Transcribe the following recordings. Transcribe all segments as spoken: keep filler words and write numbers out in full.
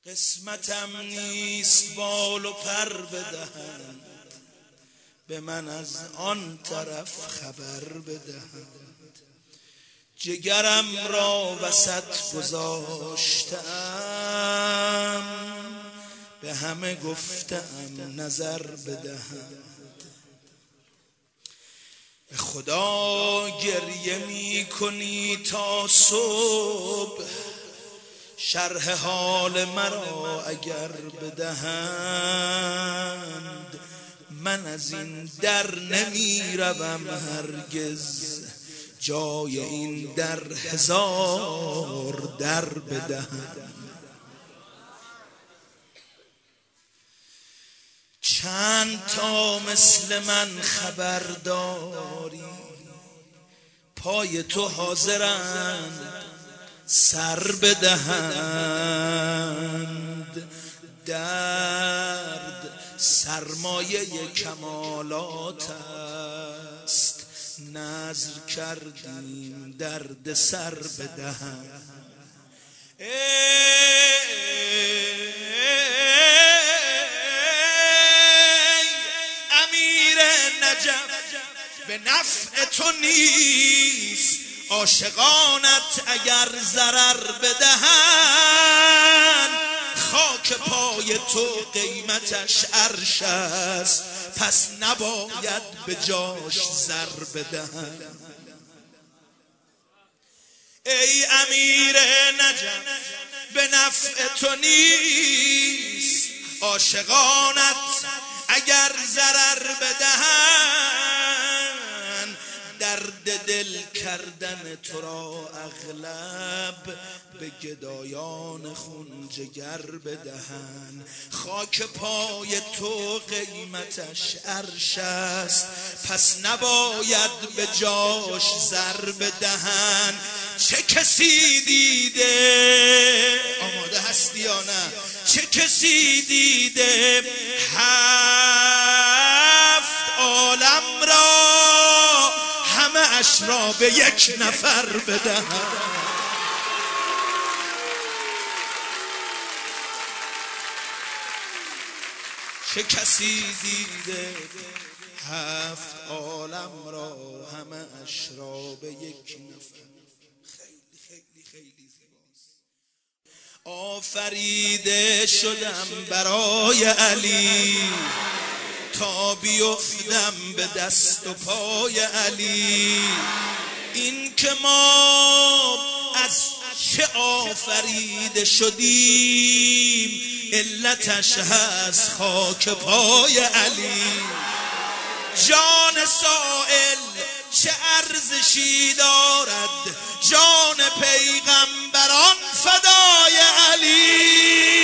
قسمتم نیست بال و پر بدهند، به من از آن طرف خبر بدهند. جگرم را وسط گذاشتم، به همه گفتم نظر بدهند. به خدا گریه می کنی تا صبح، شرح حال مرا اگر بدهند. من از این در نمی روم هرگز، جای این در هزار در بدهند. چند تا مثل من خبرداری، پای تو حاضرند سر بدهند. درد سرمایه کمالات است، نذر کردیم درد سر بدهند. به نفع تو نیست عاشقانت اگر ضرر بدهند. خاک پای تو قیمتش عرش است، پس نباید به جاش زر بدهند. ای امیر نجف به نفع تو نیست عاشقانت اگر ضرر بدهند. درد دل کردن تو را اغلب به گدایان خون جگر بدهند. خاک پای تو قیمتش عرش است، پس نباید به جاش زر بدهند. چه کسی دیده، آماده هستی یا نه؟ چه کسی دیده هفت عالم را همه اش را به یک نفر بدهند؟ چه کسی دیده هفت عالم را همه اش را به یک نفر؟ خیلی خیلی خیلی زیباست. آفریده شدم برای علی، تا بیفتم به دست و پای علی. این که ما از چه آفریده شدیم، علتش هست خاک پای علی. جان سائل چه ارزشی دارد، جان پیغمبران فدای علی.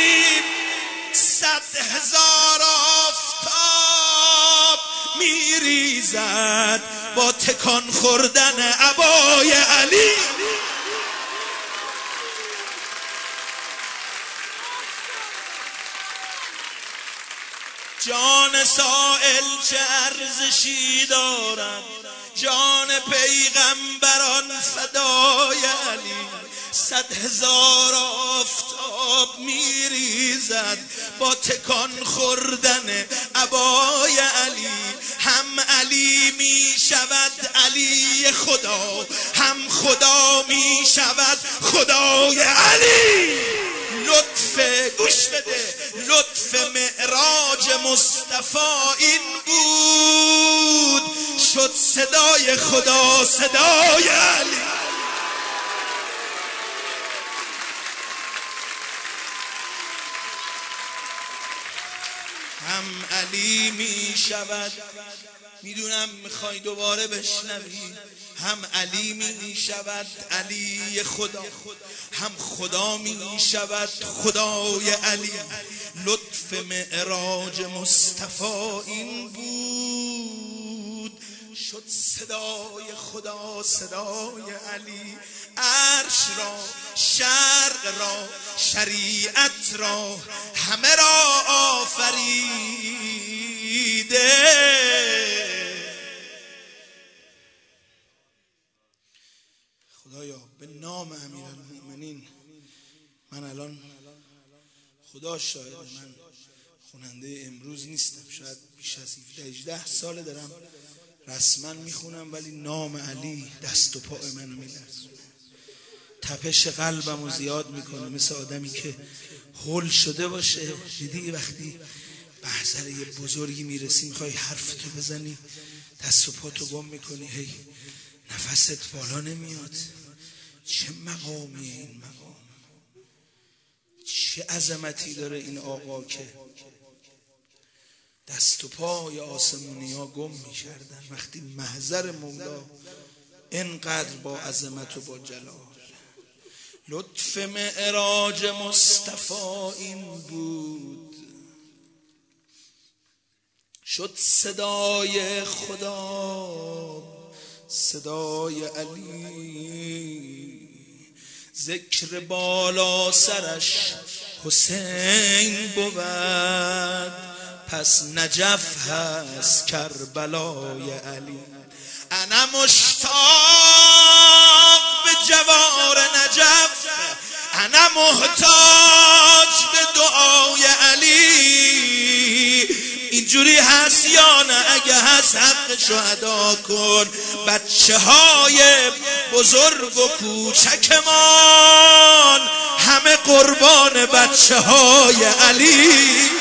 صد هزار آفتاب میریزد با تکان خوردن عبای علی. جان سائل چه ارزشی دارد، جان پیغمبران فدای علی. صد هزار آفتاب میریزد با تکان خوردن عبای علی. هم علی می شود علی خدا، هم خدا می شود خدای علی. لطف گوش بده، لطف معراج مصطفی این بود، شد صدای خدا صدای علی. هم علی می شود، میدونم میخوای دوباره بشنوی، هم علی می شود علی خدا، هم خدا می شود خدای علی. لطف معراج مصطفی این بود، شد صدای خدا صدای علی. عرش را، شرق را، شریعت را همه را آفریده. خدایا به نام امیرالمؤمنین من الان خدا شاید من خوننده امروز نیستم، شاید بیش از هفده هجده ساله دارم رسما میخونم، ولی نام علی دست و پای منو میلرزونه، تپش قلبمو زیاد میکنه، مثل آدمی که هول شده باشه. دیدی وقتی به محضر یه بزرگی میرسی میخوای حرف تو بزنی، دست و پاتو گم میکنی، هی نفست بالا نمیاد. چه مقامی این مقام، چه عظمتی داره این آقا که دست و پای آسمونی ها گم میکردن وقتی محضر مولا اینقدر با عظمت و با جلال. لطف معراج مصطفی این بود، شد صدای خدا صدای علی، ذکر بالا سرش حسین بود، پس نجف هست کربلای علی. انا مشتاق به جوار نجف، انا محتاج به دعای علی. اینجوری هست یا نه؟ اگه هست حقشو ادا کن. بچه های بزرگ و کوچکمان همه قربان بچه های علی.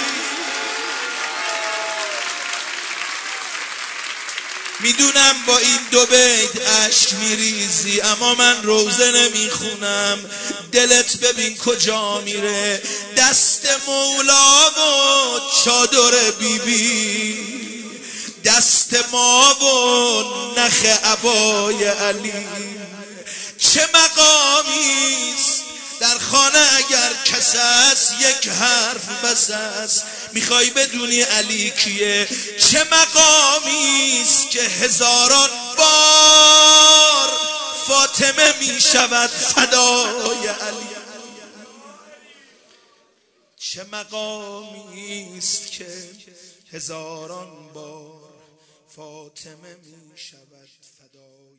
میدونم با این دو بیت اشک میریزی، اما من روزه نمیخونم. دلت ببین کجا میره، دست مولا و چادر بیبی، دست ما و نخ عبای علی. چه مقامیست در خانه اگر کس است، یک حرف بس است. میخوای بدونی علی کیه؟ چه مقامیست که هزاران بار فاطمه میشود فدای علی. چه مقامیست که هزاران بار فاطمه میشود فدای